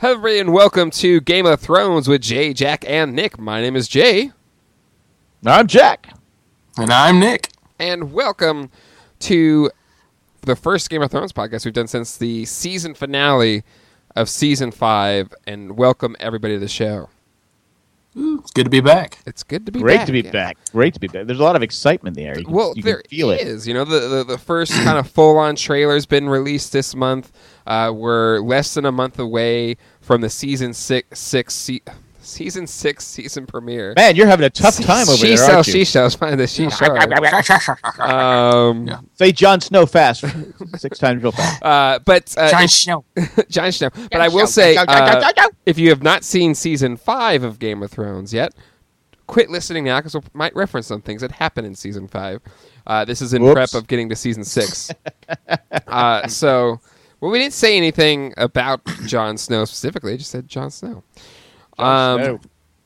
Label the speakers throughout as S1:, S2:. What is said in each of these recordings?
S1: Hello, everybody, and welcome to Game of Thrones with Jay, Jack, and Nick. My name is Jay.
S2: I'm Jack.
S3: And I'm Nick.
S1: And welcome to the first Game of Thrones podcast we've done since the season finale of Season 5. And welcome, everybody, to the show.
S3: It's good to be back.
S1: It's good to be
S2: Great
S1: back.
S2: to be back. Great to be back. There's a lot of excitement there. You can feel it.
S1: Is. You know, the first kind of full-on trailer's been released this month. We're less than a month away from the season 6 season premiere.
S2: Man, you're having a tough time over there, aren't you?
S1: She-Shell's finding the she-shell.
S2: Say Jon Snow fast. 6 times real fast.
S3: Jon Snow.
S1: Jon Snow. But I will say, if you have not seen Season 5 of Game of Thrones yet, quit listening now because we might reference some things that happen in Season 5. This is in prep of getting to Season 6. Well, we didn't say anything about Jon Snow specifically. I just said Jon Snow. So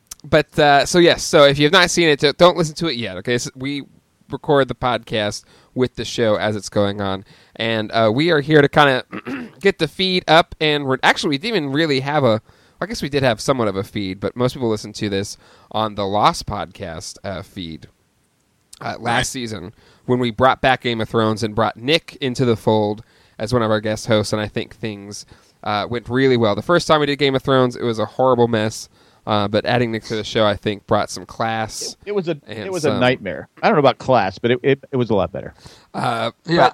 S1: if you have not seen it, don't listen to it yet, okay? So we record the podcast with the show as it's going on, and we are here to kind of get the feed up, and we didn't even really have I guess we did have somewhat of a feed, but most people listen to this on the Lost podcast feed last season when we brought back Game of Thrones and brought Nick into the fold as one of our guest hosts, and I think things went really well. The first time we did Game of Thrones, it was a horrible mess, but adding Nick to the show, I think, brought some class.
S2: It was a nightmare. I don't know about class, but it was a lot better.
S1: Go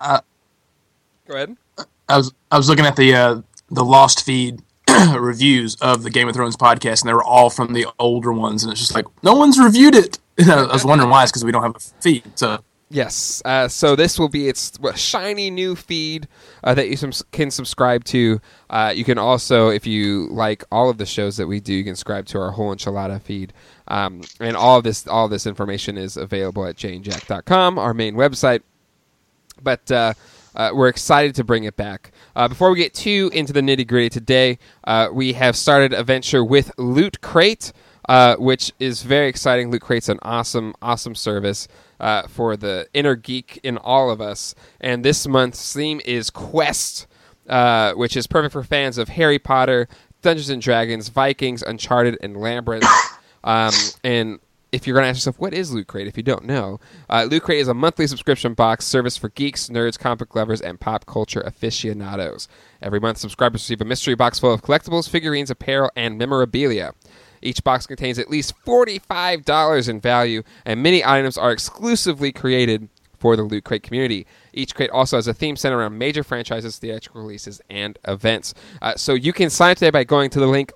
S1: ahead.
S3: I was looking at the Lost feed reviews of the Game of Thrones podcast, and they were all from the older ones, and it's just like, no one's reviewed it. I was wondering why. It's because we don't have a feed, so...
S1: Yes, so this will be its shiny new feed that you can subscribe to. You can also, if you like all of the shows that we do, you can subscribe to our whole enchilada feed. And all of this information is available at jayandjack.com, our main website. But we're excited to bring it back. Before we get too into the nitty-gritty today, we have started a venture with Loot Crate, which is very exciting. Loot Crate's an awesome service for the inner geek in all of us. And this month's theme is Quest, which is perfect for fans of Harry Potter, Dungeons & Dragons, Vikings, Uncharted, and Labyrinth. And if you're going to ask yourself, what is Loot Crate, if you don't know, Loot Crate is a monthly subscription box service for geeks, nerds, comic book lovers, and pop culture aficionados. Every month, subscribers receive a mystery box full of collectibles, figurines, apparel, and memorabilia. Each box contains at least $45 in value, and many items are exclusively created for the Loot Crate community. Each crate also has a theme centered around major franchises, theatrical releases, and events. So you can sign up today by going to the link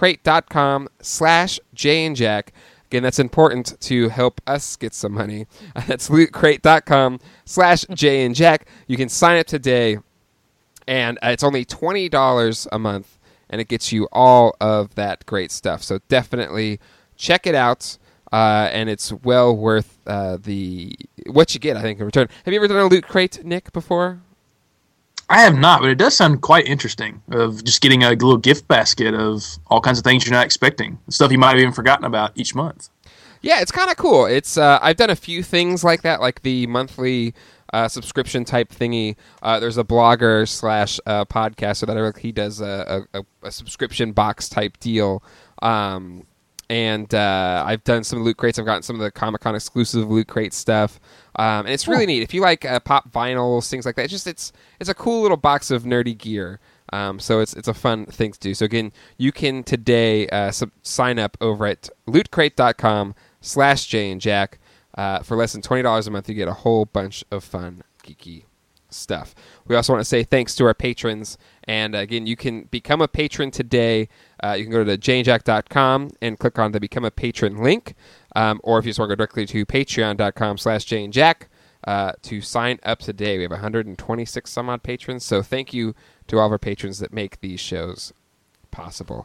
S1: lootcrate.com/jayandjack. Again, that's important to help us get some money. That's lootcrate.com/jayandjack. You can sign up today, and it's only $20 a month. And it gets you all of that great stuff. So definitely check it out, and it's well worth what you get, I think, in return. Have you ever done a Loot Crate, Nick, before?
S3: I have not, but it does sound quite interesting, of just getting a little gift basket of all kinds of things you're not expecting, stuff you might have even forgotten about each month.
S1: Yeah, it's kind of cool. It's I've done a few things like that, like the monthly subscription type thingy. There's a blogger / podcaster that he does a subscription box type deal. And I've done some Loot Crates. I've gotten some of the Comic-Con exclusive Loot Crate stuff. And it's really neat. If you like pop vinyls, things like that, it's a cool little box of nerdy gear. So it's a fun thing to do. So again, you can today sign up over at lootcrate.com/jayandjack. For less than $20 a month, you get a whole bunch of fun, geeky stuff. We also want to say thanks to our patrons. And again, you can become a patron today. You can go to jayandjack.com and click on the Become a Patron link. Or if you just want to go directly to patreon.com/jayandjack to sign up today. We have 126 some odd patrons. So thank you to all of our patrons that make these shows possible.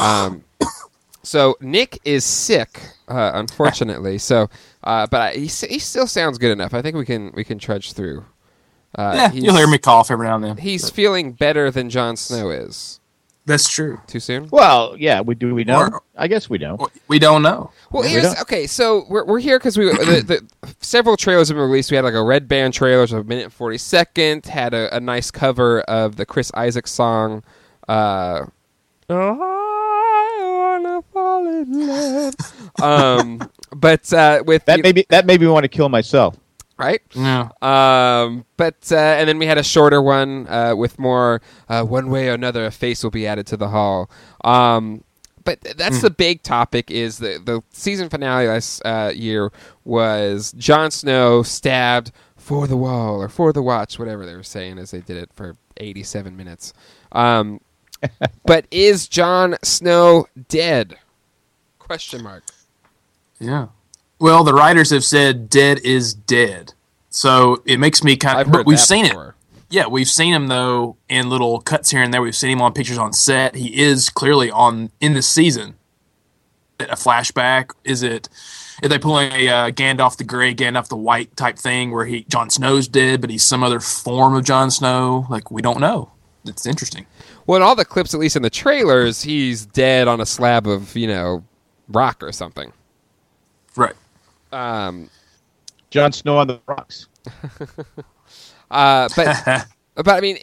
S1: So Nick is sick, unfortunately. But he still sounds good enough. I think we can trudge through.
S3: You'll hear me cough every now and then.
S1: He's feeling better than Jon Snow is.
S3: That's true.
S1: Too soon?
S2: Well, yeah. We know? I guess we know.
S3: We don't know.
S1: Well, okay. So we're here because the several trailers have been released. We had like a Red Band trailer, which was 1:42, had a nice cover of the Chris Isaak song. love. But with
S2: that made me want to kill myself.
S1: right?
S3: Yeah.
S1: But and then we had a shorter one with more one way or another a face will be added to the hall. But that's the big topic is the season finale last year was Jon Snow stabbed for the wall or for the watch, whatever they were saying as they did it for 87 minutes. But is Jon Snow dead? Question mark.
S3: Yeah. Well, the writers have said dead is dead. So it makes me kind
S1: I've
S3: of...
S1: heard
S3: We've
S1: that
S3: seen
S1: before.
S3: it. Yeah, we've seen him, though, in little cuts here and there. We've seen him on pictures on set. He is clearly in this season. A flashback? Is they pulling a Gandalf the Grey, Gandalf the White type thing where Jon Snow's dead, but he's some other form of Jon Snow? Like, we don't know. It's interesting.
S1: Well, in all the clips, at least in the trailers, he's dead on a slab of, rock or something.
S3: Right.
S2: Jon Snow on the rocks.
S1: But I mean,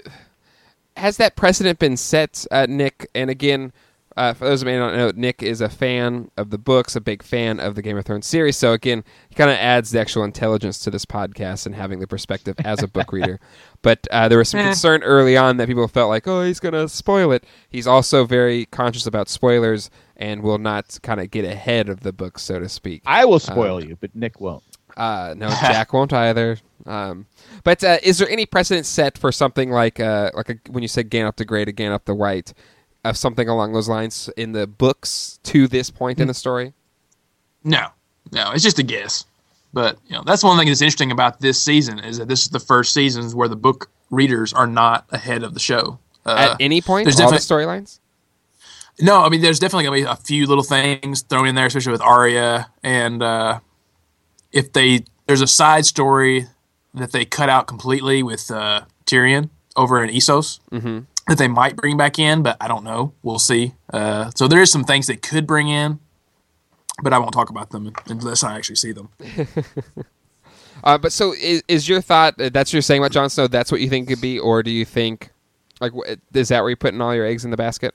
S1: has that precedent been set, Nick? And again, for those who may not know, Nick is a fan of the books, a big fan of the Game of Thrones series. So again, he kind of adds the actual intelligence to this podcast and having the perspective as a book reader. But there was some concern early on that people felt like, oh, he's going to spoil it. He's also very conscious about spoilers and will not kind of get ahead of the book, so to speak.
S2: I will spoil you, but Nick won't.
S1: No, Jack won't either. But is there any precedent set for something like when you said Gandalf the Grey to Gandalf the White, of something along those lines in the books to this point in the story?
S3: No, it's just a guess. But that's one thing that's interesting about this season is that this is the first season where the book readers are not ahead of the show.
S1: At any point,
S3: there's
S1: all the storylines?
S3: No, I mean there's definitely going to be a few little things thrown in there, especially with Arya, and there's a side story that they cut out completely with Tyrion over in Essos that they might bring back in, but I don't know. We'll see. So there is some things they could bring in, but I won't talk about them unless I actually see them.
S1: But so is your thought that's what you're saying about Jon Snow? That's what you think it could be, or do you think is that where you're putting all your eggs in the basket?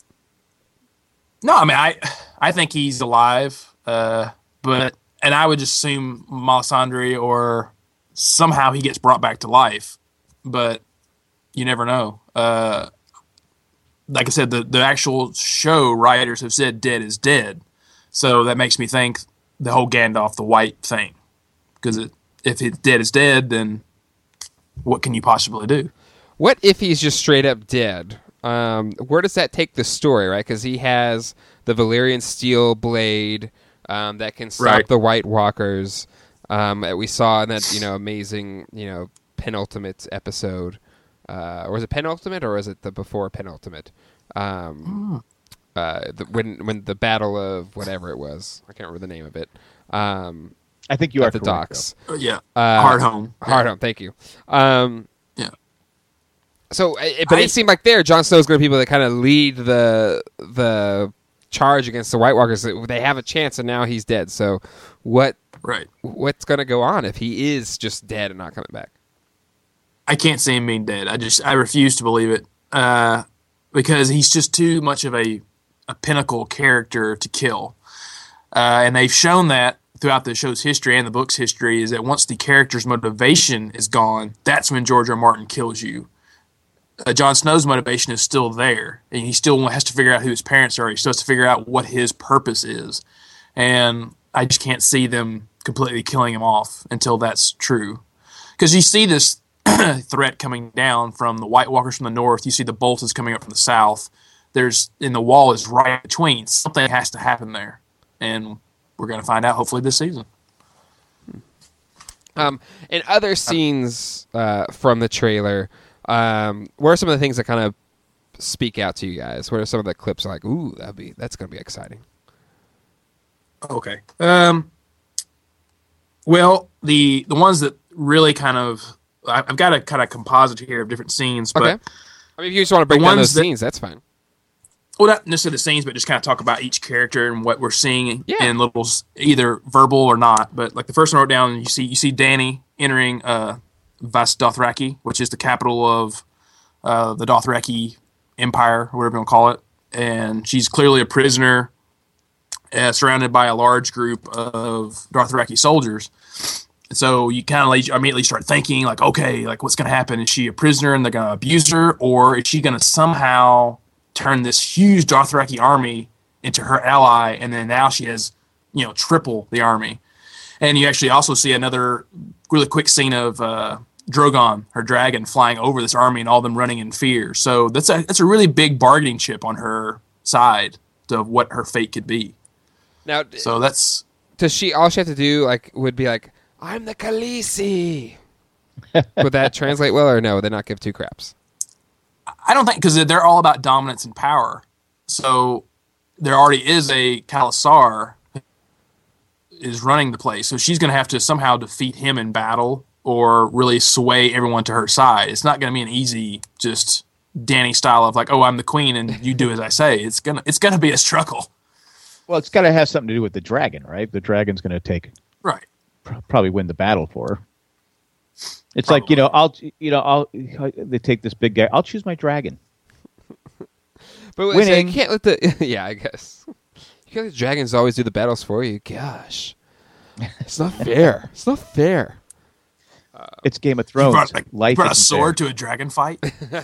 S3: No, I mean I think he's alive, but I would just assume Melisandre or somehow he gets brought back to life, but you never know. Like I said, the actual show writers have said dead is dead, so that makes me think the whole Gandalf the White thing, because if it's dead is dead, then what can you possibly do?
S1: What if he's just straight up dead? Where does that take the story, right? Because he has the Valyrian steel blade that can stop the White Walkers that we saw in that amazing penultimate episode. Or was it penultimate, or was it the before penultimate? When the battle of whatever it was, I can't remember the name of it.
S2: I think you are
S1: at the
S2: correct,
S1: docks.
S3: Hardhome.
S1: Hardhome. Thank you.
S3: Yeah.
S1: So, it seemed like Jon Snow's going to be people that kind of lead the charge against the White Walkers. They have a chance, and now he's dead. So, what's going to go on if he is just dead and not coming back?
S3: I can't see him being dead. I refuse to believe it because he's just too much of a pinnacle character to kill. And they've shown that throughout the show's history and the book's history is that once the character's motivation is gone, that's when George R. Martin kills you. Jon Snow's motivation is still there, and he still has to figure out who his parents are. He still has to figure out what his purpose is. And I just can't see them completely killing him off until that's true. Because you see this threat coming down from the White Walkers from the north. You see the Boltons coming up from the south. The wall is right between. Something has to happen there, and we're going to find out hopefully this season.
S1: In other scenes from the trailer, what are some of the things that kind of speak out to you guys? What are some of the clips like? Ooh, that's going to be exciting.
S3: Okay. Well, the ones that really kind of I've got a kind of composite here of different scenes. But
S1: okay. I mean, if you just want to break down those scenes, that's fine.
S3: Well, not necessarily the scenes, but just kind of talk about each character and what we're seeing in little, either verbal or not. But like the first one I wrote down, you see Dany entering Vas Dothraki, which is the capital of the Dothraki Empire, or whatever you want to call it. And she's clearly a prisoner. surrounded by a large group of Dothraki soldiers. So you kind of immediately start thinking, like, okay, like what's going to happen? Is she a prisoner and they're going to abuse her? Or is she going to somehow turn this huge Dothraki army into her ally? And then now she has, triple the army. And you actually also see another really quick scene of Drogon, her dragon, flying over this army and all them running in fear. So that's a really big bargaining chip on her side of what her fate could be.
S1: Now,
S3: so that's...
S1: Does she, all she have to do would be like, I'm the Khaleesi. Would that translate well, or no? Would they not give two craps?
S3: I don't think, because they're all about dominance and power. So there already is a Khalasar is running the place. So she's going to have to somehow defeat him in battle or really sway everyone to her side. It's not going to be an easy, just Dany style of like, oh, I'm the queen and you do as I say. It's gonna be a struggle.
S2: Well, it's got to have something to do with the dragon, right? The dragon's going to probably win the battle for her. It's probably. They take this big guy. I'll choose my dragon.
S1: But winning. You can't let the yeah, I guess you can't let the dragons always do the battles for you. Gosh, it's not fair. It's not fair.
S2: It's Game of Thrones.
S3: You brought a sword to a dragon fight.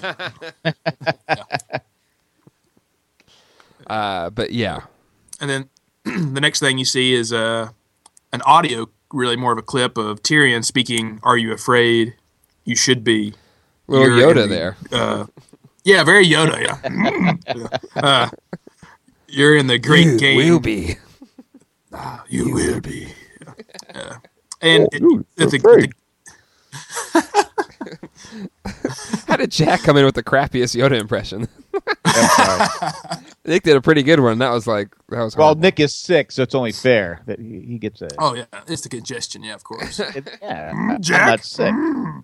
S1: But yeah.
S3: And then the next thing you see is an audio, really more of a clip of Tyrion speaking, "Are you afraid? You should be."
S1: Little Yoda there.
S3: Yeah, very Yoda, yeah. You're in the great game.
S1: You will be.
S3: You will be. Yeah.
S1: How did Jack come in with the crappiest Yoda impression? Nick did a pretty good one. That was horrible.
S2: Well, Nick is sick, so it's only fair that he gets a.
S3: Oh yeah, it's the congestion. Yeah, of course.
S2: Jack? I'm not sick.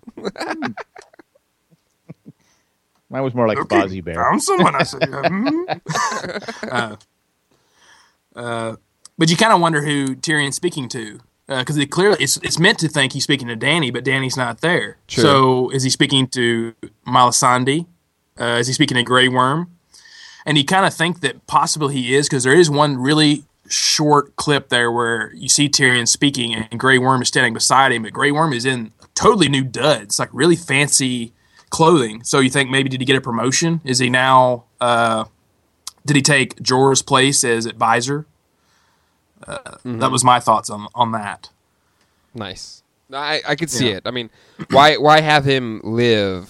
S2: Mine was more like Fozzie Bear.
S3: Found someone. I said. But you kind of wonder who Tyrion's speaking to. Because it's meant to think he's speaking to Dany, but Dany's not there.
S1: True.
S3: So is he speaking to Melisandre? Is he speaking to Grey Worm? And you kind of think that possibly he is, because there is one really short clip there where you see Tyrion speaking and Grey Worm is standing beside him, but Grey Worm is in totally new duds, like really fancy clothing. So you think maybe did he get a promotion? Is he now? Did he take Jorah's place as advisor? That was my thoughts on that.
S1: Nice. I could see it. I mean, why have him live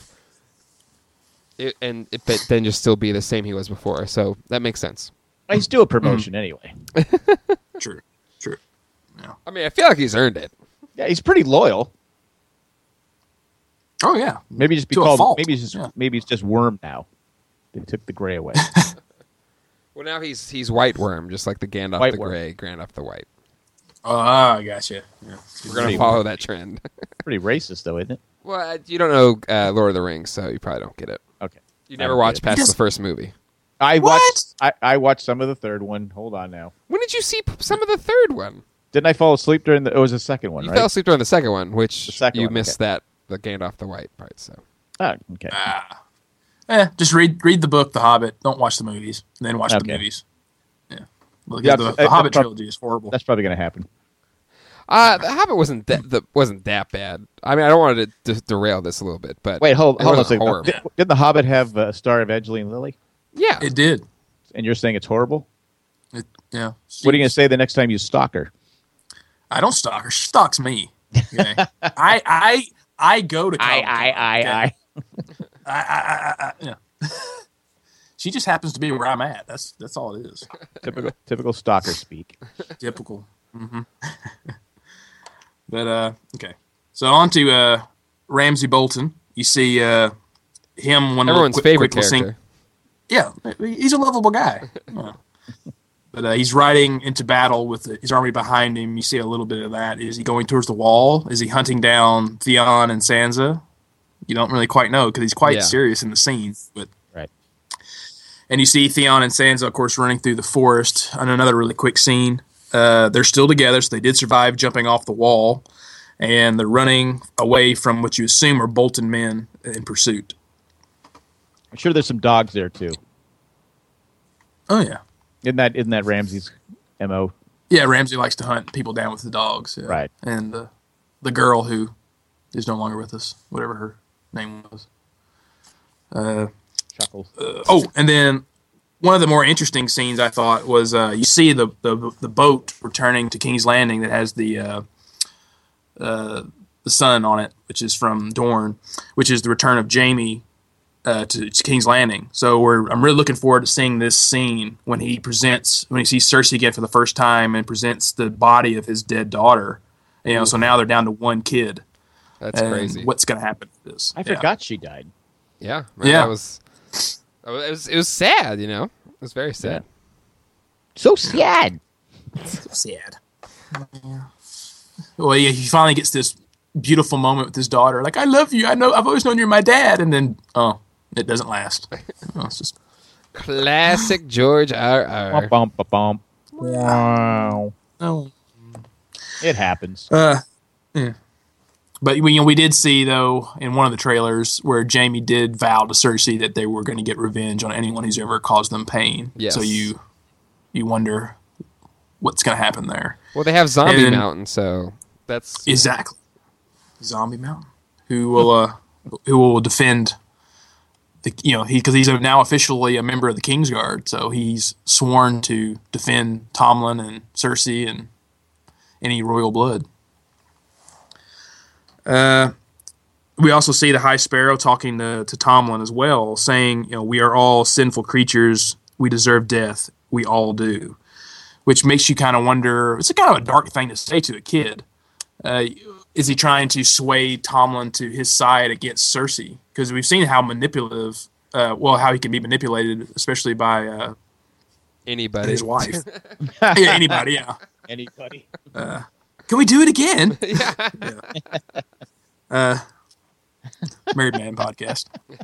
S1: but then just still be the same he was before? So that makes sense.
S2: He's still a promotion anyway.
S3: True. Yeah.
S1: I mean, I feel like he's earned it.
S2: Yeah, he's pretty loyal.
S3: Oh yeah.
S2: Maybe just be called. Maybe he's just Worm now. They took the gray away.
S1: Well, now he's White Worm, just like the Gandalf
S2: White
S1: the
S2: Worm.
S1: Gray, Gandalf the White.
S3: Oh, I gotcha. Yeah.
S1: We're going to follow that trend.
S2: Pretty racist, though, isn't it?
S1: Well, you don't know Lord of the Rings, so you probably don't get it.
S2: Okay.
S1: You never watched past the first movie.
S2: I watched some of the third one. Hold on now.
S1: When did you see some of the third one?
S2: Didn't I fall asleep during it was the second one,
S1: You
S2: right?
S1: fell asleep during the second one, which you missed
S2: okay.
S1: the Gandalf the White part. So.
S2: Oh, okay.
S3: Just read the book, The Hobbit. Don't watch the movies. And then watch the movies. Yeah. Well, the Hobbit trilogy is horrible.
S2: That's probably going to happen.
S1: The Hobbit wasn't that bad. I mean, I don't want to derail this a little bit, but
S2: wait, hold on a second.
S1: Horrible.
S2: Didn't the Hobbit have a star of Evangeline Lilly?
S1: Yeah,
S3: it did.
S2: And you're saying it's horrible?
S3: Yeah.
S2: What are you going to say the next time you stalk her?
S3: I don't stalk her. She stalks me. Okay. I go to
S2: I.
S3: Yeah. She just happens to be where I'm at. That's all it is.
S2: Typical stalker speak.
S3: Typical. Mm-hmm. But okay. So on to Ramsay Bolton. You see him one
S1: everyone's favorite character.
S3: Scene. Yeah, he's a lovable guy. Yeah. But he's riding into battle with his army behind him. You see a little bit of that. Is he going towards the wall? Is he hunting down Theon and Sansa? You don't really quite know because he's quite serious in the scene. But
S2: right.
S3: And you see Theon and Sansa, of course, running through the forest. On another really quick scene. They're still together, so they did survive jumping off the wall. And they're running away from what you assume are Bolton men in pursuit.
S2: I'm sure there's some dogs there, too.
S3: Oh, yeah.
S2: Isn't that Ramsay's MO.
S3: Yeah, Ramsay likes to hunt people down with the dogs. Yeah.
S2: Right.
S3: And the girl who is no longer with us, whatever her name was.
S2: Chuckles.
S3: And then one of the more interesting scenes I thought was you see the boat returning to King's Landing that has the sun on it, which is from Dorne, which is the return of Jaime to King's Landing. So I'm really looking forward to seeing this scene when he sees Cersei again for the first time and presents the body of his dead daughter. So now they're down to one kid.
S1: That's crazy.
S3: What's going to happen to this?
S2: I forgot she died.
S1: Yeah. Man, yeah. It was sad, It was very sad.
S2: Yeah. So sad.
S3: So sad. Yeah. Well, yeah, he finally gets this beautiful moment with his daughter. Like, I love you. I've always known you're my dad. And then, it doesn't last. It's just
S1: classic George R.R.
S2: Wow.
S3: Oh.
S2: It happens.
S3: Yeah. But we did see, though, in one of the trailers where Jaime did vow to Cersei that they were going to get revenge on anyone who's ever caused them pain.
S1: Yes.
S3: So you wonder what's going to happen there.
S1: Well, they have Zombie Mountain, so that's
S3: exactly Zombie Mountain, who will defend because he's now officially a member of the Kingsguard, so he's sworn to defend Tomlin and Cersei and any royal blood. We also see the High Sparrow talking to Tomlin as well, saying, we are all sinful creatures. We deserve death. We all do. Which makes you kind of wonder, it's a kind of a dark thing to say to a kid. Is he trying to sway Tomlin to his side against Cersei? Because we've seen how manipulative, how he can be manipulated, especially by
S1: anybody.
S3: His wife. Yeah, anybody, yeah.
S2: Anybody.
S3: Can we do it again?
S1: Yeah.
S3: Married Man Podcast.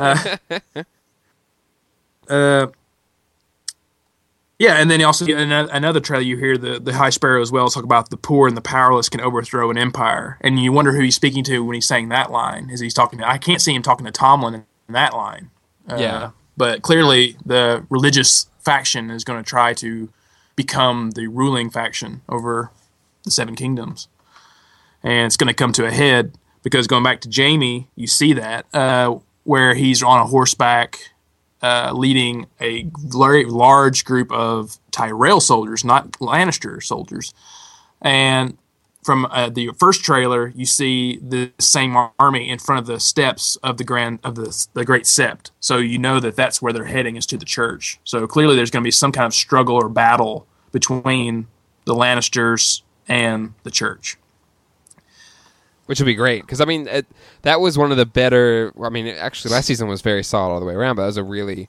S3: Yeah, and then you also get another trailer. You hear the High Sparrow as well talk about the poor and the powerless can overthrow an empire, and you wonder who he's speaking to when he's saying that line. Is he's talking to? I can't see him talking to Tomlin in that line. But clearly the religious faction is going to try to become the ruling faction over the Seven Kingdoms, and it's going to come to a head because going back to Jaime, you see that where he's on a horseback. Leading a very large group of Tyrell soldiers, not Lannister soldiers. And from the first trailer, you see the same army in front of the steps of the Great Sept. So you know that that's where they're heading, is to the church. So clearly there's going to be some kind of struggle or battle between the Lannisters and the church.
S1: Which would be great, because, that was one of the better... actually, last season was very solid all the way around, but that was a really,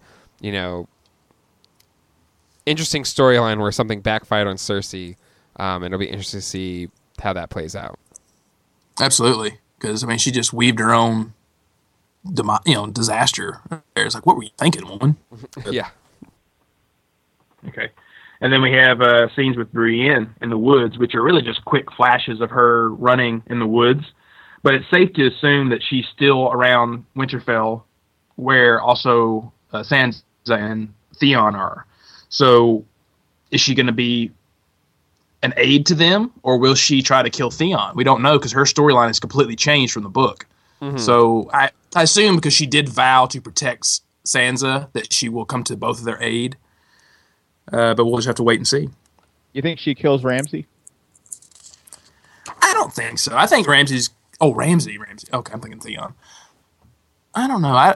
S1: interesting storyline where something backfired on Cersei, and it'll be interesting to see how that plays out.
S3: Absolutely, because, she just weaved her own, disaster. It's like, what were you thinking, woman?
S1: Yeah.
S3: Okay. And then we have scenes with Brienne in the woods, which are really just quick flashes of her running in the woods. But it's safe to assume that she's still around Winterfell, where also Sansa and Theon are. So is she going to be an aide to them, or will she try to kill Theon? We don't know, because her storyline is completely changed from the book. Mm-hmm. So I assume because she did vow to protect Sansa that she will come to both of their aid. But we'll just have to wait and see.
S2: You think she kills Ramsay?
S3: I don't think so. I think Ramsay's... Oh, Ramsay. Okay, I'm thinking Theon. I don't know.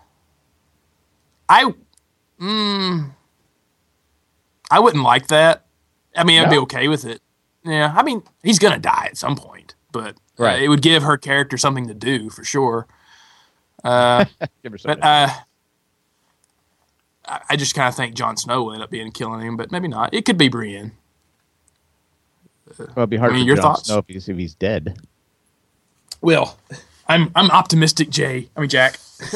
S3: I wouldn't like that. I'd be okay with it. Yeah, he's going to die at some point. But it would give her character something to do, for sure. Give her something. I just kind of think Jon Snow will end up killing him, but maybe not. It could be Brienne.
S2: Well, it'd be hard for Jon Snow if he's dead.
S3: Well, I'm optimistic, Jack.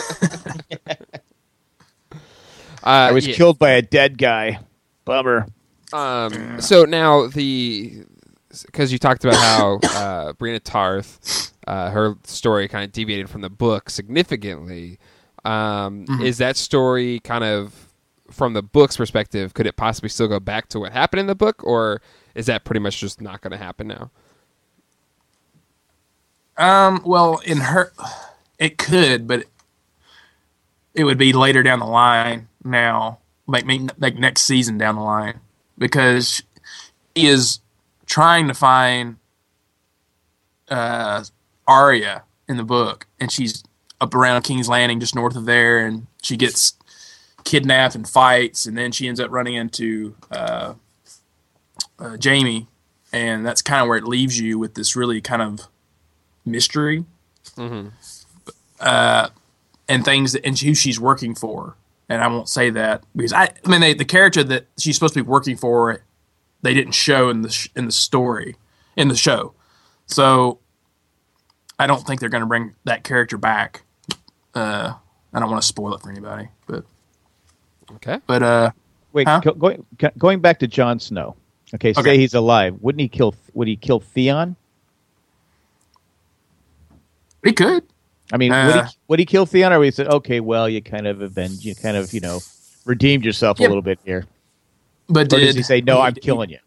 S2: I was killed by a dead guy. Bummer.
S1: So now because you talked about how Brienne of Tarth, her story kind of deviated from the book significantly. Is that story kind of from the book's perspective, could it possibly still go back to what happened in the book, or is that pretty much just not going to happen now?
S3: Well, in her, it could, but it would be later down the line now, like next season down the line, because he is trying to find Arya in the book, and she's up around King's Landing, just north of there, and she gets kidnapped and fights, and then she ends up running into Jaime, and that's kind of where it leaves you with this really kind of mystery, and things that, and who she's working for. And I won't say that because the character that she's supposed to be working for, they didn't show in the story in the show, so I don't think they're going to bring that character back. I don't want to spoil it for anybody, but
S1: okay.
S3: But
S2: wait, going back to Jon Snow. Okay, say he's alive. Would he kill Theon?
S3: He could.
S2: I mean, would he kill Theon, or would he say, okay, well, you kind of redeemed yourself a little bit here?
S3: But
S2: or does he say, no, I'm killing you?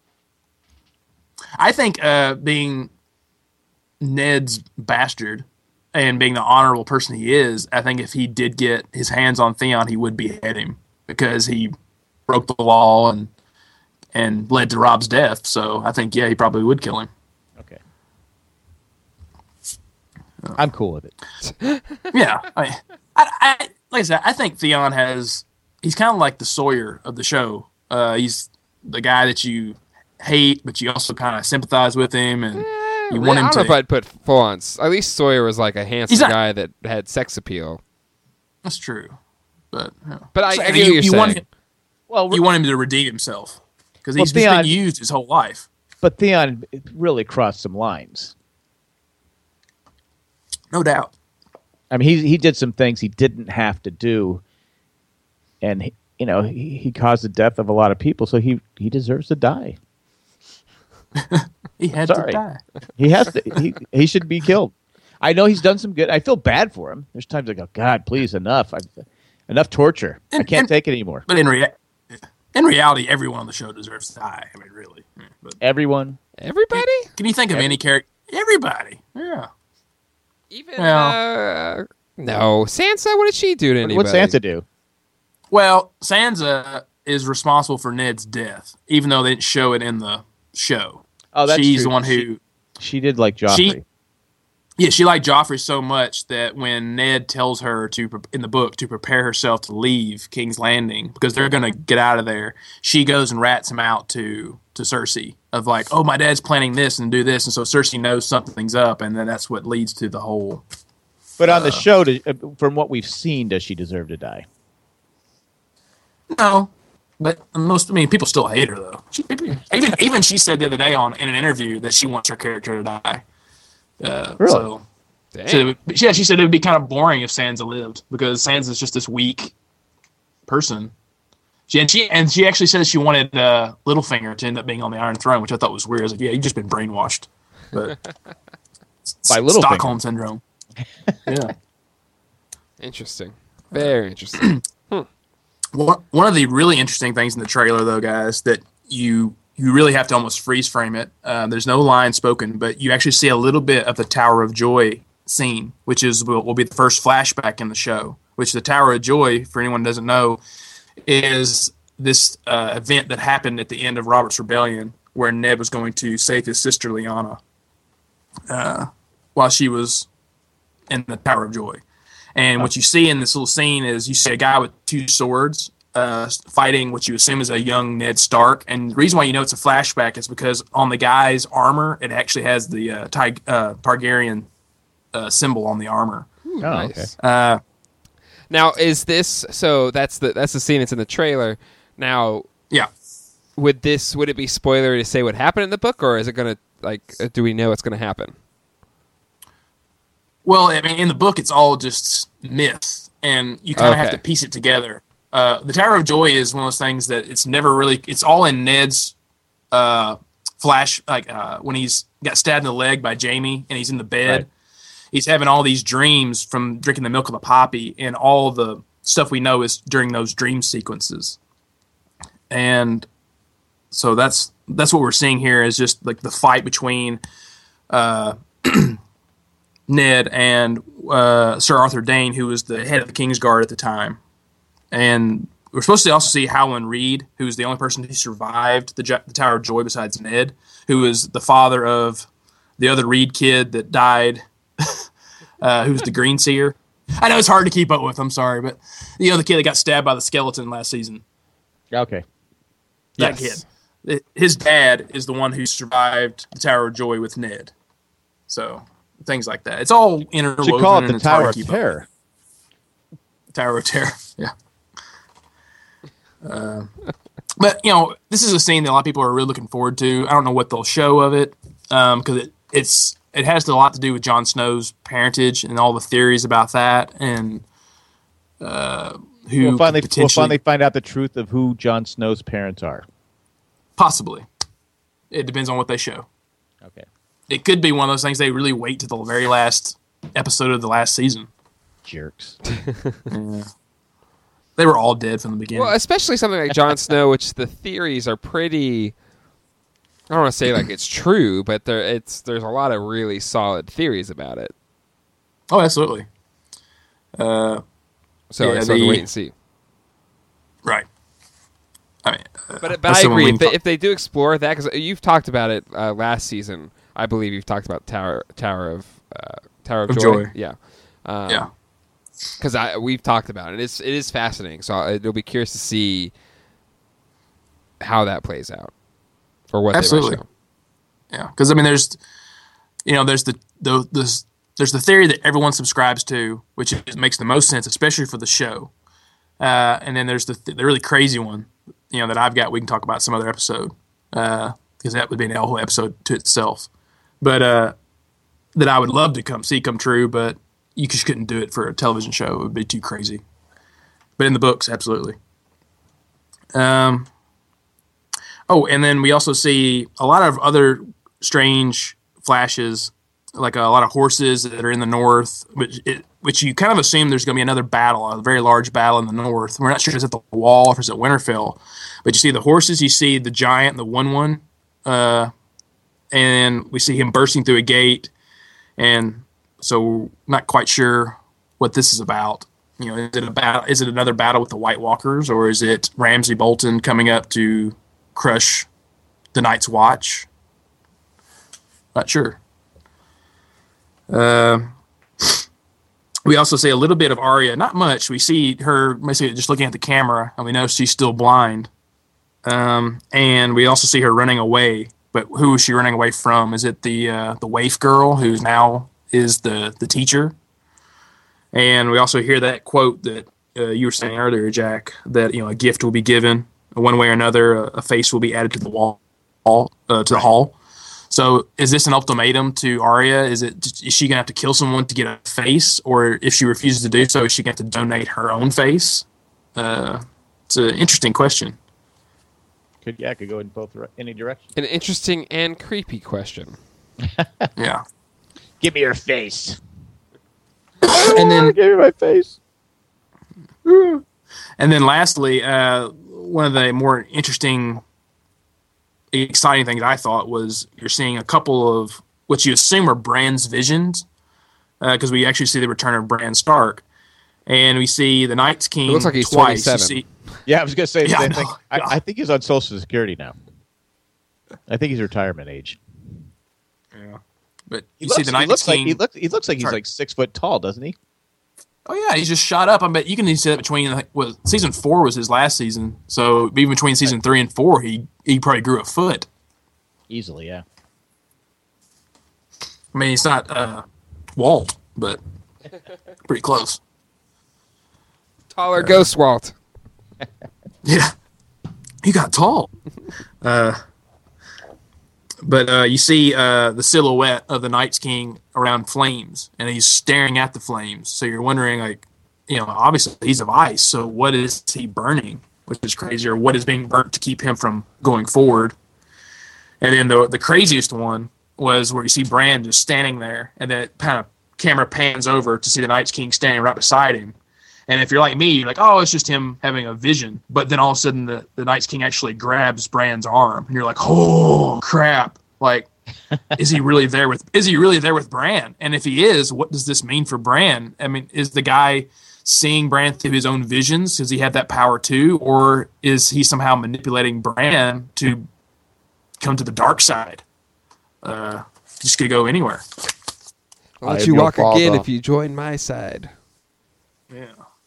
S3: I think being Ned's bastard and being the honorable person he is, I think if he did get his hands on Theon, he would behead him because he broke the law and led to Rob's death. So I think, he probably would kill him.
S2: Okay. I'm cool with it.
S3: Yeah. I like I said, I think Theon he's kind of like the Sawyer of the show. He's the guy that you hate, but you also kind of sympathize with him, and you want him to.
S1: I don't know if I'd put full on. At least Sawyer was like a handsome guy that had sex appeal.
S3: That's true, but
S1: I get what you're saying.
S3: You want him to redeem himself because he's been used his whole life.
S2: But Theon really crossed some lines.
S3: No doubt.
S2: I mean, he did some things he didn't have to do, and he caused the death of a lot of people, so he deserves to die.
S3: He had to die.
S2: He has to. He should be killed. I know he's done some good. I feel bad for him. There's times I go, God, please, enough torture. I can't take it anymore.
S3: But in reality, everyone on the show deserves to die. I mean, really. But
S2: everybody?
S3: Can you think of any character? Everybody. Yeah.
S1: Even no, Sansa. What did she do to anybody?
S2: What's Sansa do?
S3: Well, Sansa is responsible for Ned's death, even though they didn't show it in the show.
S2: Oh, that's
S3: she's
S2: true.
S3: The one who
S2: she did like Joffrey.
S3: She liked Joffrey so much that when Ned tells her in the book to prepare herself to leave King's Landing because they're going to get out of there, she goes and rats him out to Cersei of like, oh, my dad's planning this and do this, and so Cersei knows something's up, and then that's what leads to the whole.
S2: But on the show, from what we've seen, does she deserve to die?
S3: No, but people still hate her though. Even she said the other day in an interview that she wants her character to die.
S2: Really?
S3: She said it would be kind of boring if Sansa lived because Sansa's just this weak person. She actually said she wanted Littlefinger to end up being on the Iron Throne, which I thought was weird. I was like, you've just been brainwashed. But
S2: by Littlefinger.
S3: Stockholm syndrome. Yeah.
S1: Interesting. Very interesting.
S3: One of the really interesting things in the trailer, though, guys, that you really have to almost freeze frame it. There's no line spoken, but you actually see a little bit of the Tower of Joy scene, which will be the first flashback in the show. Which the Tower of Joy, for anyone who doesn't know, is this event that happened at the end of Robert's Rebellion, where Ned was going to save his sister Lyanna while she was in the Tower of Joy. And what you see in this little scene is you see a guy with two swords fighting what you assume is a young Ned Stark. And the reason why you know it's a flashback is because on the guy's armor, it actually has the Targaryen symbol on the armor.
S1: Ooh, nice. Okay. Now, is this so? That's the scene that's in the trailer. Now,
S3: yeah.
S1: Would it be spoiler to say what happened in the book, or is it going to do we know what's going to happen?
S3: Well, I mean, in the book, it's all just myth, and you kind of have to piece it together. The Tower of Joy is one of those things that it's never really. It's all in Ned's flash, when he's got stabbed in the leg by Jaime, and he's in the bed. Right. He's having all these dreams from drinking the milk of the poppy, and all the stuff we know is during those dream sequences. And so that's what we're seeing here is just like the fight between Ned and Sir Arthur Dane, who was the head of the Kingsguard at the time. And we're supposed to also see Howland Reed, who was the only person who survived the Tower of Joy besides Ned, who was the father of the other Reed kid that died, who was the Green Seer. I know it's hard to keep up with, I'm sorry, but the kid that got stabbed by the skeleton last season.
S2: Okay.
S3: That kid. His dad is the one who survived the Tower of Joy with Ned. So, things like that. It's all interwoven.
S2: You call it the Tower of Terror.
S3: Tower of Terror, yeah. But, this is a scene that a lot of people are really looking forward to. I don't know what they'll show of it, because it has a lot to do with Jon Snow's parentage and all the theories about that, and
S2: we'll finally find out the truth of who Jon Snow's parents are.
S3: Possibly. It depends on what they show.
S2: Okay.
S3: It could be one of those things they really wait to the very last episode of the last season.
S2: Jerks.
S3: Yeah. They were all dead from the beginning.
S1: Well, especially something like Jon Snow, which the theories are pretty... I don't want to say like it's true, but there's a lot of really solid theories about it.
S3: Oh, absolutely.
S1: So I have to wait and see.
S3: Right. I mean,
S1: but I agree. If they do explore that, because you've talked about it last season, I believe you've talked about Tower of Joy. Yeah.
S3: Yeah.
S1: Because we've talked about it. It is fascinating. So it'll be curious to see how that plays out, or what they might show.
S3: Yeah, because I mean, there's the theory that everyone subscribes to, which makes the most sense, especially for the show. And then there's the really crazy one, that I've got. We can talk about some other episode, because that would be an whole episode to itself. But that I would love to come true, but you just couldn't do it for a television show. It would be too crazy. But in the books, absolutely. And then we also see a lot of other strange flashes, like a lot of horses that are in the north, which you kind of assume there's going to be another battle, a very large battle in the north. We're not sure if it's at the Wall or if it's at Winterfell. But you see the horses, you see the giant, the one, and we see him bursting through a gate. And so not quite sure what this is about. Is it another battle with the White Walkers, or is it Ramsay Bolton coming up to crush the Night's Watch? Not sure. We also see a little bit of Arya. Not much. We see her basically just looking at the camera, and we know she's still blind. And we also see her running away. But who is she running away from? Is it the waif girl who now is the teacher? And we also hear that quote that you were saying earlier, Jack, that a gift will be given one way or another. A face will be added to the wall, to the hall. So is this an ultimatum to Arya? Is she going to have to kill someone to get a face? Or if she refuses to do so, is she going to have to donate her own face? It's an interesting question.
S2: Could go in any direction.
S1: An interesting and creepy question.
S3: Yeah.
S2: Give me your face.
S3: And then
S2: give me my face.
S3: And then lastly, one of the more interesting, exciting things I thought was you're seeing a couple of what you assume are Bran's visions, because we actually see the return of Bran Stark, and we see the Night's King.
S1: It looks like he's
S3: twice.
S1: 27.
S2: Yeah, I was going to say the same thing. I think he's on Social Security now. I think he's retirement age.
S3: Yeah, but see the Night's King.
S2: He looks like he's like 6 foot tall, doesn't he?
S3: Oh yeah, he's just shot up. I bet you can see that between season 4 was his last season, so even between season 3 and 4, he probably grew a foot
S2: easily. Yeah,
S3: I mean he's not Walt, but pretty close.
S1: Taller Ghost Walt.
S3: Yeah, he got tall. But you see the silhouette of the Night's King around flames, and he's staring at the flames. So you're wondering, obviously he's of ice, so what is he burning? Which is crazy, or what is being burnt to keep him from going forward? And then the craziest one was where you see Bran just standing there, and then kind of camera pans over to see the Night's King standing right beside him. And if you're like me, you're like, oh, it's just him having a vision. But then all of a sudden, the Night's King actually grabs Bran's arm, and you're like, oh crap! Like, is he really there with Bran? And if he is, what does this mean for Bran? I mean, is the guy seeing Bran through his own visions? Does he have that power too, or is he somehow manipulating Bran to come to the dark side? Just could go anywhere.
S1: I'll let you walk again if you join my side.
S3: Yeah.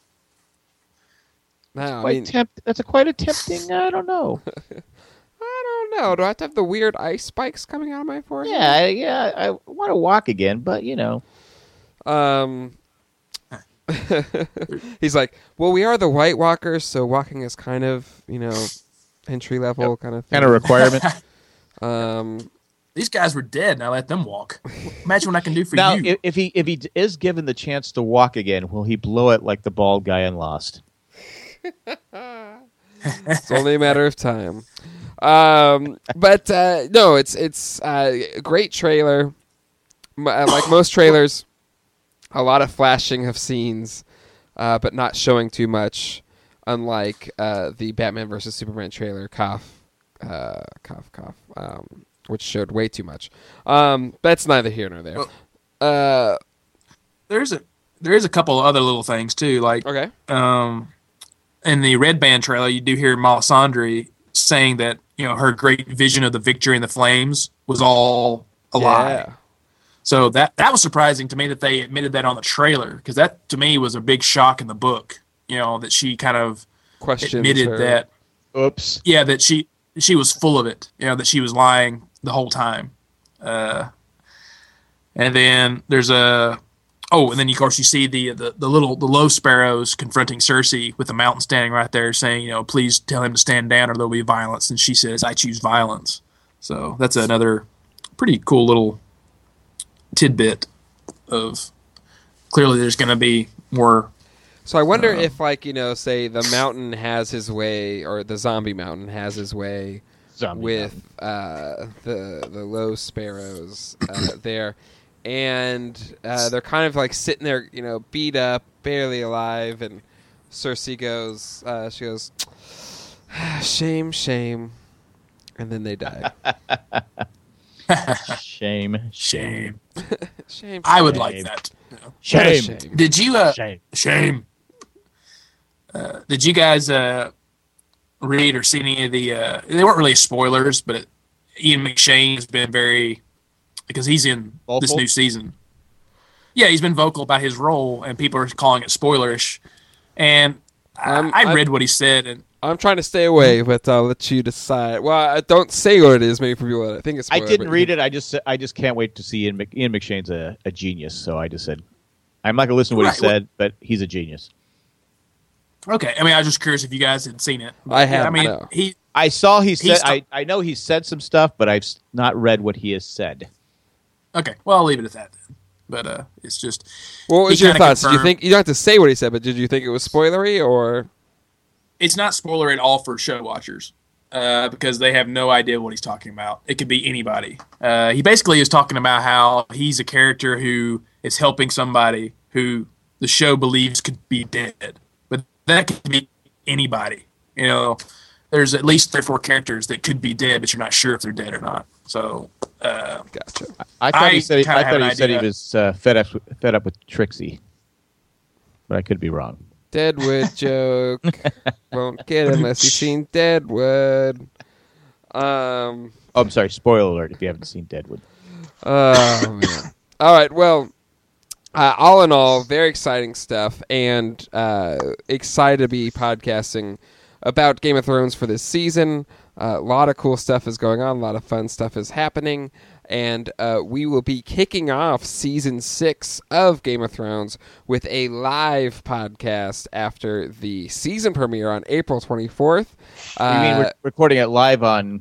S1: No,
S2: that's quite a tempting. I don't know.
S1: I don't know. Do I have to have the weird ice spikes coming out of my forehead?
S2: Yeah. I want to walk again, but
S1: He's like, well, we are the White Walkers, so walking is kind of, entry level kind of thing.
S2: Kind of requirement.
S3: These guys were dead, and I let them walk. Imagine what I can do for
S2: now,
S3: you.
S2: Now, if he is given the chance to walk again, will he blow it like the bald guy in Lost?
S1: It's only a matter of time. But no, it's a great trailer. Like most trailers, a lot of flashing of scenes, but not showing too much. Unlike the Batman vs Superman trailer, which showed way too much. That's neither here nor there.
S3: Well, there is a couple of other little things too. Like,
S1: okay.
S3: In the Red Band trailer, you do hear Melisandre saying that her great vision of the victory in the flames was all a lie.
S1: Yeah.
S3: So that was surprising to me that they admitted that on the trailer, because that to me was a big shock in the book. That she kind of admitted that.
S2: Oops.
S3: Yeah, that she was full of it. That she was lying the whole time. And then there's and then of course you see the low sparrows confronting Cersei with the mountain standing right there, saying, please tell him to stand down or there'll be violence. And she says, I choose violence. So that's another pretty cool little tidbit of clearly there's going to be more.
S1: So I wonder if, say the mountain has his way, or the zombie mountain has his way with the low sparrows there. And they're kind of like sitting there, beat up, barely alive. And Cersei goes, shame, shame. And then they die.
S2: Shame.
S1: Shame.
S3: I would like that.
S2: Shame.
S3: Did you? Shame. Did you guys read or see any of the? They weren't really spoilers, but Ian McShane has been very, because he's in vocal? This new season. Yeah, he's been vocal about his role, and people are calling it spoilerish. And I read what he said, and
S1: I'm trying to stay away, but I'll let you decide. Well, I don't say what it is, maybe for people that I think it's spoiler.
S2: I didn't read it. I just can't wait to see Ian McShane's a genius. So I just said, I'm not going to listen to what he said, but he's a genius.
S3: Okay, I was just curious if you guys had seen it.
S1: I have.
S3: No.
S2: I saw he said. I know he said some stuff, but I've not read what he has said.
S3: Okay, well, I'll leave it at that then. But it's just.
S1: What was your thoughts? Did you think, you don't have to say what he said, but did you think it was spoilery or?
S3: It's not spoiler at all for show watchers, because they have no idea what he's talking about. It could be anybody. He basically is talking about how he's a character who is helping somebody who the show believes could be dead. But that could be anybody. There's at least 3 or 4 characters that could be dead, but you're not sure if they're dead or not. So,
S1: gotcha.
S2: I thought he said he was fed up with Trixie, but I could be wrong.
S1: Deadwood joke. Won't get unless you've seen Deadwood.
S2: I'm sorry. Spoiler alert if you haven't seen Deadwood.
S1: Oh, man. All right. Well, all in all, very exciting stuff, and excited to be podcasting about Game of Thrones for this season. A lot of cool stuff is going on. A lot of fun stuff is happening. And we will be kicking off Season 6 of Game of Thrones with a live podcast after the season premiere on April 24th.
S2: You mean we're recording it live on...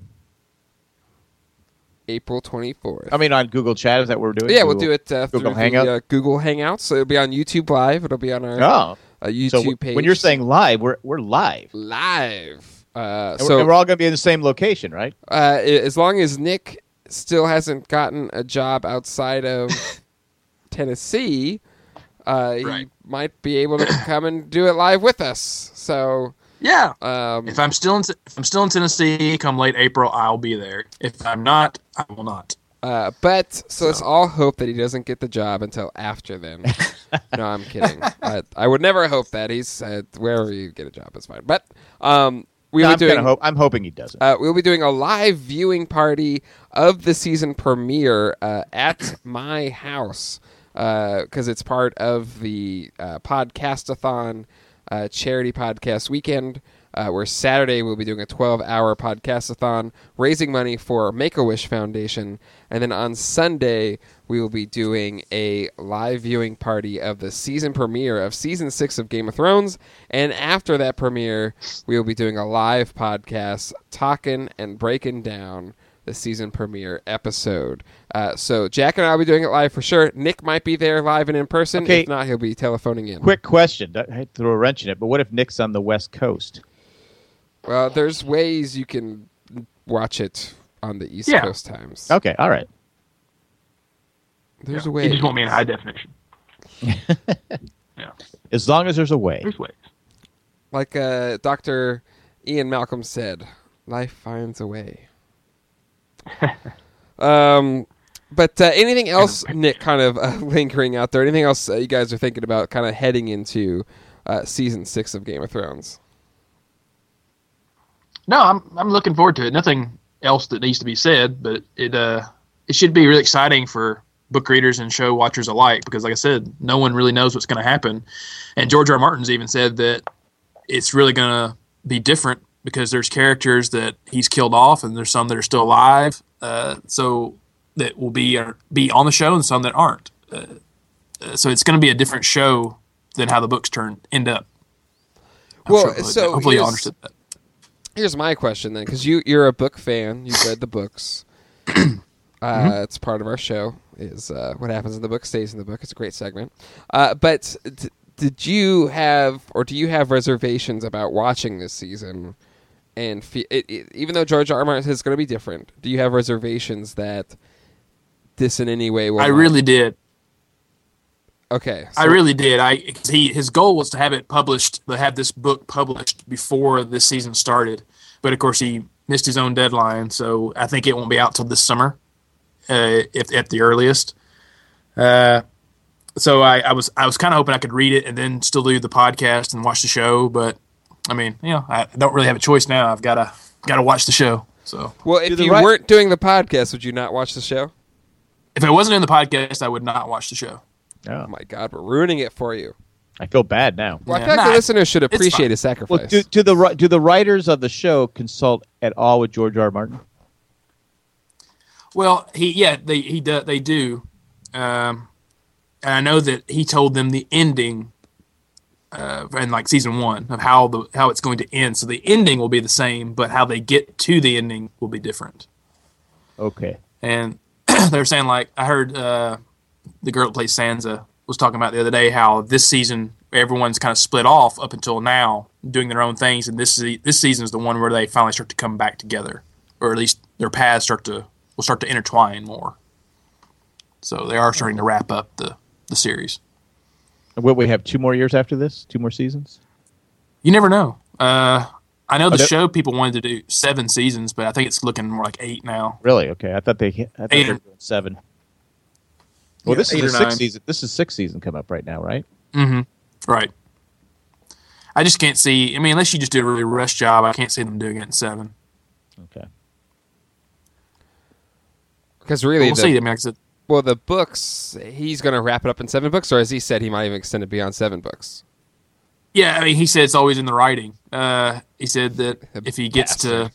S1: April 24th.
S2: On Google Chat, is that what we're doing?
S1: Yeah, we'll do it through
S2: Hangout?
S1: Google Hangouts. So it'll be on YouTube Live. It'll be on our YouTube page.
S2: When you're saying live, we're live.
S1: Live.
S2: And we're all going to be in the same location, right?
S1: As long as Nick still hasn't gotten a job outside of Tennessee, he might be able to come and do it live with us. So
S3: yeah, if I'm still in Tennessee, come late April, I'll be there. If I'm not, I will not.
S1: So let's all hope that he doesn't get the job until after then. No, I'm kidding. I would never hope that. He's wherever you get a job is fine. But I'm
S2: hoping he doesn't.
S1: We'll be doing a live viewing party of the season premiere at my house because it's part of the Podcastathon charity podcast weekend. Where Saturday we'll be doing a 12-hour podcastathon raising money for Make-A-Wish Foundation. And then on Sunday, we will be doing a live viewing party of the season premiere of Season 6 of Game of Thrones. And after that premiere, we will be doing a live podcast talking and breaking down the season premiere episode. So Jack and I will be doing it live for sure. Nick might be there live and in person.
S2: Okay.
S1: If not, he'll be telephoning in.
S2: Quick question. I hate to throw a wrench in it, but what if Nick's on the West Coast?
S1: Well, there's ways you can watch it on the East Coast times.
S2: Okay, all right.
S1: There's a way.
S3: You just want me in high definition. Yeah.
S2: As long as there's a way.
S3: There's ways.
S1: Like Dr. Ian Malcolm said, life finds a way. But anything else, Nick, kind of lingering out there? Anything else you guys are thinking about kind of heading into Season 6 of Game of Thrones?
S3: No, I'm looking forward to it. Nothing else that needs to be said, but it should be really exciting for book readers and show watchers alike because, like I said, no one really knows what's going to happen. And George R. R. Martin's even said that it's really going to be different because there's characters that he's killed off and there's some that are still alive, so that will be on the show and some that aren't. So it's going to be a different show than how the books end up. Hopefully you understood that.
S1: Here's my question then, because you're a book fan. You've read the books. It's part of our show. Is what happens in the book stays in the book. It's a great segment. But did you have, or do you have reservations about watching this season? And even though George R. R. Martin says it's going to be different, do you have reservations that this in any way will?
S3: I really did.
S1: Okay,
S3: I really did. His goal was to have it published, to have this book published before this season started, but of course he missed his own deadline, so I think it won't be out till this summer, if at the earliest. So I was kind of hoping I could read it and then still do the podcast and watch the show, but I mean, I don't really have a choice now. I've got to watch the show. So
S1: well, if you weren't doing the podcast, would you not watch the show?
S3: If I wasn't in the podcast, I would not watch the show.
S1: Oh my God, we're ruining it for you.
S2: I feel bad now.
S1: Well, I feel like the listeners should appreciate his sacrifice.
S2: Well, do the writers of the show consult at all with George R. R. Martin?
S3: Well, they do, and I know that he told them the ending, in like season 1 of how it's going to end. So the ending will be the same, but how they get to the ending will be different.
S2: Okay.
S3: And they were saying, like, I heard the girl that plays Sansa was talking about the other day how this season everyone's kind of split off up until now, doing their own things, and this season is the one where they finally start to come back together, or at least their paths will start to intertwine more. So they are starting to wrap up the series.
S2: And will we have 2 more years after this? 2 more seasons?
S3: You never know. I know the show people wanted to do 7 seasons, but I think it's looking more like 8 now.
S2: Really? Okay, I thought they were doing 7. Well, this is 6 season. This is 6th season come up right now, right?
S3: Mm-hmm. Right. I just can't see. I mean, unless you just do a really rush job, I can't see them doing it in 7.
S2: Okay.
S1: Because really,
S3: we'll see. I mean,
S1: well, the books, he's going to wrap it up in 7 books, or as he said, he might even extend it beyond 7 books.
S3: Yeah, I mean, he said it's always in the writing. He said that if he gets to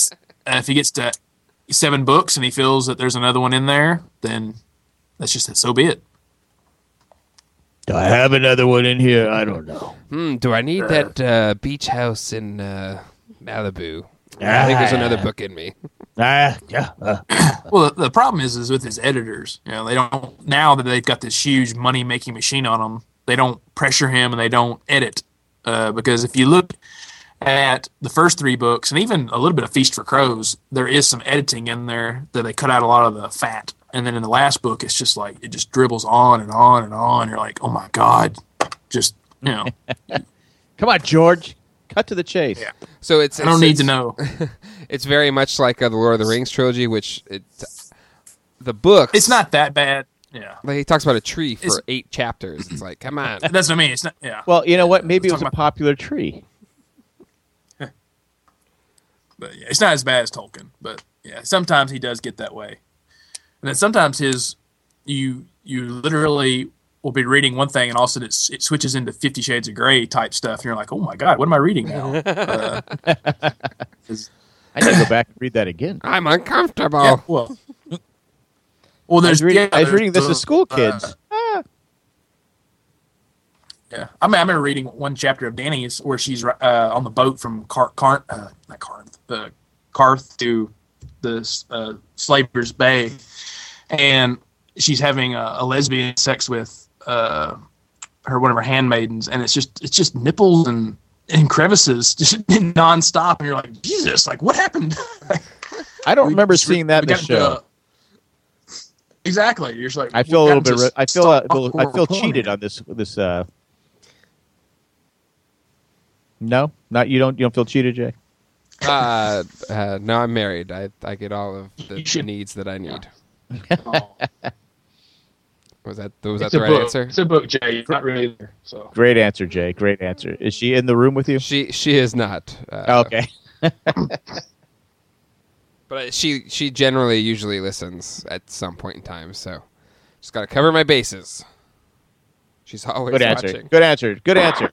S3: 7 books and he feels that there's another one in there, then that's just so be it.
S2: Do I have another one in here? I don't know.
S1: Do I need that beach house in Malibu? I think there's another book in me.
S2: Yeah.
S3: Well, the problem is with his editors. They don't, now that they've got this huge money making machine on them, they don't pressure him and they don't edit. Because if you look at the first 3 books and even a little bit of Feast for Crows, there is some editing in there that they cut out a lot of the fat And then in the last book, it's just like, it just dribbles on and on and on. You're like, oh my God, just,
S2: Come on, George. Cut to the chase.
S3: Yeah.
S1: So I
S3: don't need to know.
S1: It's very much like the Lord of the Rings trilogy, which the books.
S3: It's not that bad. Yeah.
S1: Like he talks about a tree for 8 chapters. It's like, come on.
S3: That's what I mean. It's not. Yeah.
S2: Well, you know what? Maybe it was a popular tree.
S3: But yeah, it's not as bad as Tolkien. But yeah, sometimes he does get that way. And then sometimes you literally will be reading one thing and all of a sudden it switches into 50 Shades of Grey type stuff. And you're like, oh my God, what am I reading now?
S2: I need to go back and read that again.
S1: I'm uncomfortable.
S3: Yeah, well,
S2: there's I was reading this to school kids.
S3: Yeah, I remember reading one chapter of Dany's where she's on the boat from Karth to the Slaver's Bay, and she's having a lesbian sex with one of her handmaidens, and it's just nipples and crevices just nonstop, and you're like, Jesus, like what happened?
S2: I don't remember seeing that in the show.
S3: Exactly, you're just like,
S2: I feel a little bit. I feel cheated on this. No, not you. Don't feel cheated, Jay?
S1: No, I'm married. I get all of the needs that I need. Was that the right answer?
S3: It's a book, Jay. It's not really there. So
S2: great answer, Jay. Great answer. Is she in the room with you?
S1: She is not.
S2: Okay.
S1: But she generally usually listens at some point in time. So just got to cover my bases. She's always watching.
S2: Good answer. Good answer.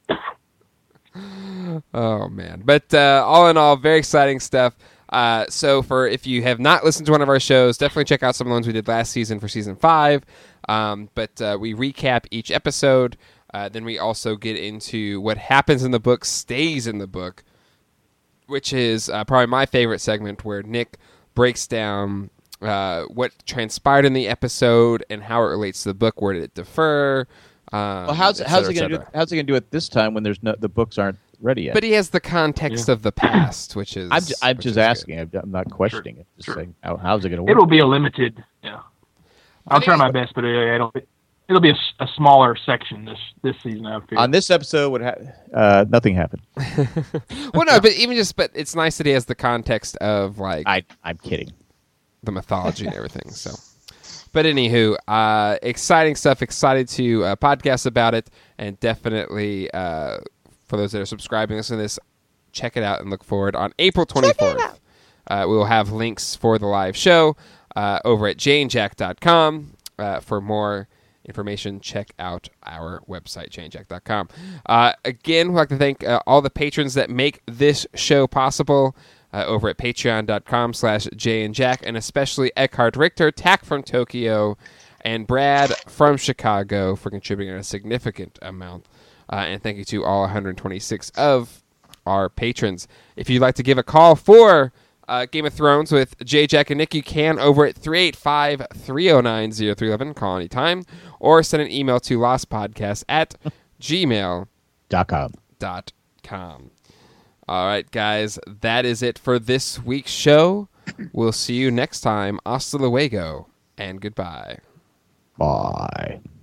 S1: Oh man! But all in all, very exciting stuff. So if you have not listened to one of our shows, definitely check out some of the ones we did last season for season 5. But we recap each episode. Then we also get into what happens in the book stays in the book, which is probably my favorite segment, where Nick breaks down what transpired in the episode and how it relates to the book. Where did it differ?
S2: Well, how's he going to do it this time when the books aren't ready yet?
S1: But he has the context of the past, which is.
S2: I'm just asking. I'm not questioning it. Just saying, how's it going to work?
S3: It'll be a limited. Yeah, I'll try my best, but it'll be a smaller section this season. I feel.
S2: On this episode, nothing happened.
S1: Well, no, but it's nice that he has the context of like.
S2: I'm kidding.
S1: The mythology and everything. So. But anywho, exciting stuff. Excited to podcast about it, and definitely for those that are subscribing, listen to this, check it out and look forward. On April 24th, we will have links for the live show over at janejack.com. For more information, check out our website, janejack.com. Again, we'd like to thank all the patrons that make this show possible. Over at patreon.com/JayandJack, and especially Eckhart Richter, Tack from Tokyo, and Brad from Chicago for contributing a significant amount. And thank you to all 126 of our patrons. If you'd like to give a call for Game of Thrones with Jay, Jack, and Nick, you can over at 385-309-0311. Call anytime. Or send an email to lostpodcast@gmail.com. All right, guys, that is it for this week's show. We'll see you next time. Hasta luego, and goodbye.
S2: Bye.